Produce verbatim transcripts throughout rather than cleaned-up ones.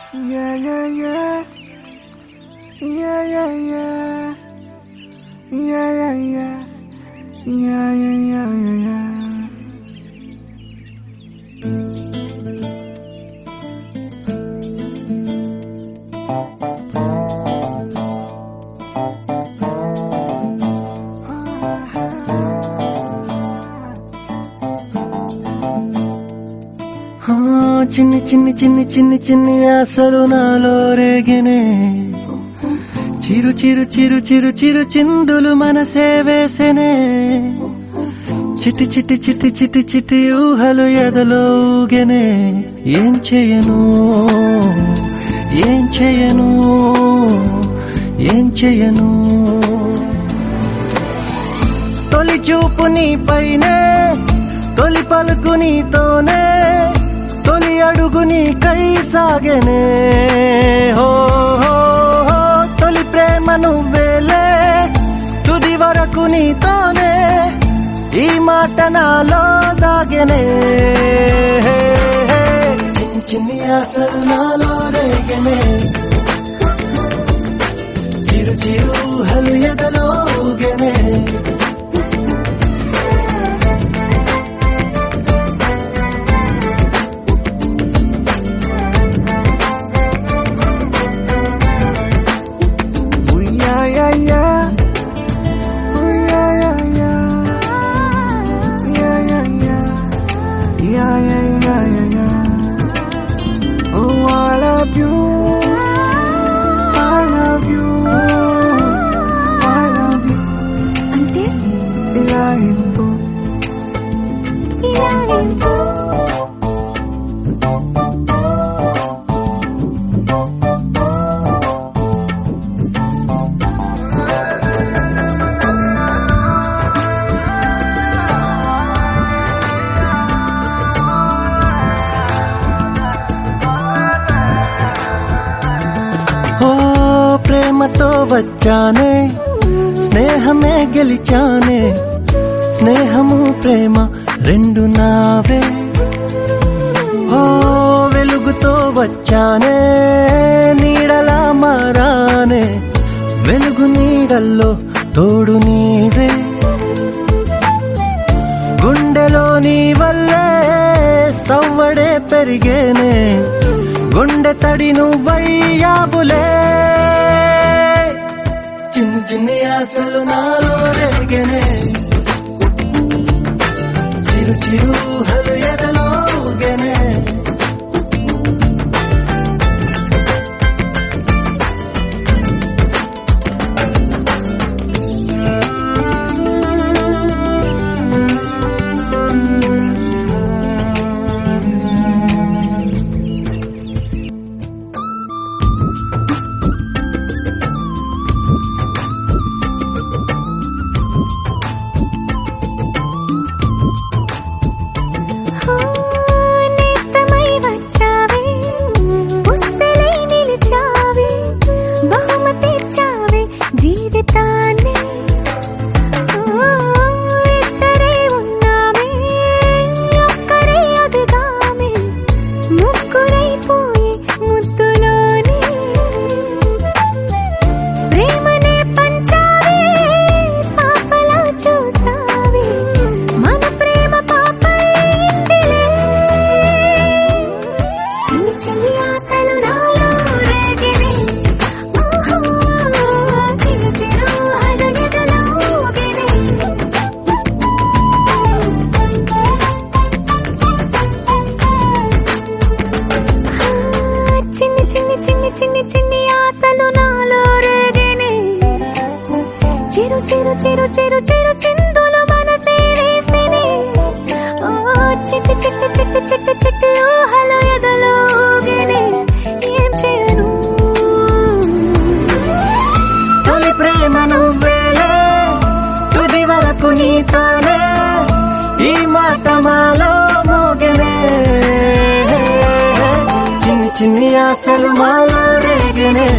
Yeah, yeah, yeah. Yeah, yeah, yeah. Yeah, yeah, yeah. Yeah, yeah, yeah, yeah, yeah. చిన్ని చిన్ని చిన్ని చిన్ని చిన్ని ఆశలు నాలో రేగినే చిరు చిరు చిరు చిరు చిరు చిందులు మనసే వేసెనే చిటి చిటి చిటి చిటి చిటి ఊహలు ఎదలో ఊగెనే ఏం చేయను ఏం చేయను ఏం చేయను తొలి చూపు నీ పైనే తొలి పలుకు నీతోనే తొలి అడుగు నీకై సాగెనే హో హో హో తొలి ప్రేమ నువ్వేలే తుది వరకు నీతోనే ఈ మాట నాలో దాగెనే చిన్ని చిన్ని ఆశలు నాలో రేగెనే చిరు చిరు ఊహలు ఎదలో ఊగెనే Yeah, yeah, yeah, yeah, yeah. Oh, I love you. I love you. I love you. అంటే ఇలా ఇంపు ఇలా ఇంపు ప్రేమతో వచ్చానే స్నేహమే గెలిచానే స్నేహము ప్రేమ రెండు నావే ఓ వెలుగుతో వచ్చానే నీడలా మారానే వెలుగు నీడల్లో తోడు నీవే గుండెలో నీ వల్లే సవ్వడే పెరిగేనే గుండె తడి నువ్వయ్యాబులే చిన్ని చిన్ని ఆశలు నాలో రేగెనే చిరు చిరు ఊహలు ఎదలో ఊగెనే చిన్ని చిన్ని చిన్ని ఆశలు నాలో రేగెనే చిరు చిరు చిరు చిరు చిరు చిందులు మనసే వేసెనే ఓ చిట్టి చిట్టి చిట్టి చిట్టి చిట్టి ఊహలు ఎదలో ఊగెనే ఏం చేయను తొలి ప్రేమ నువ్వేలే తుది వరకు నీతోనే ఈ మాట మాలో మోగెనే చిన్ని చిన్ని ఆశలు మాలో రేగెనే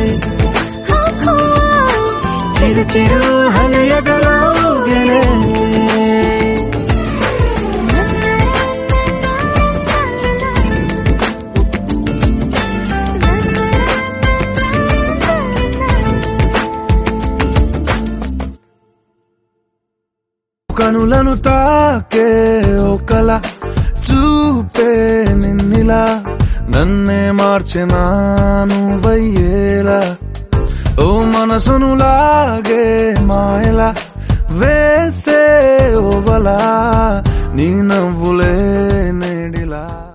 చిరు చిరు ఊహలు ఎదలో ఊగెనే కనులను తాకే ఒకలా చూపే నిన్నిలా నన్నే మార్చెనా నువ్వయ్యేలా ఓ మనసును లాగే మాయలా వేసే ఓవలా నీ నవ్వులే నేడిలా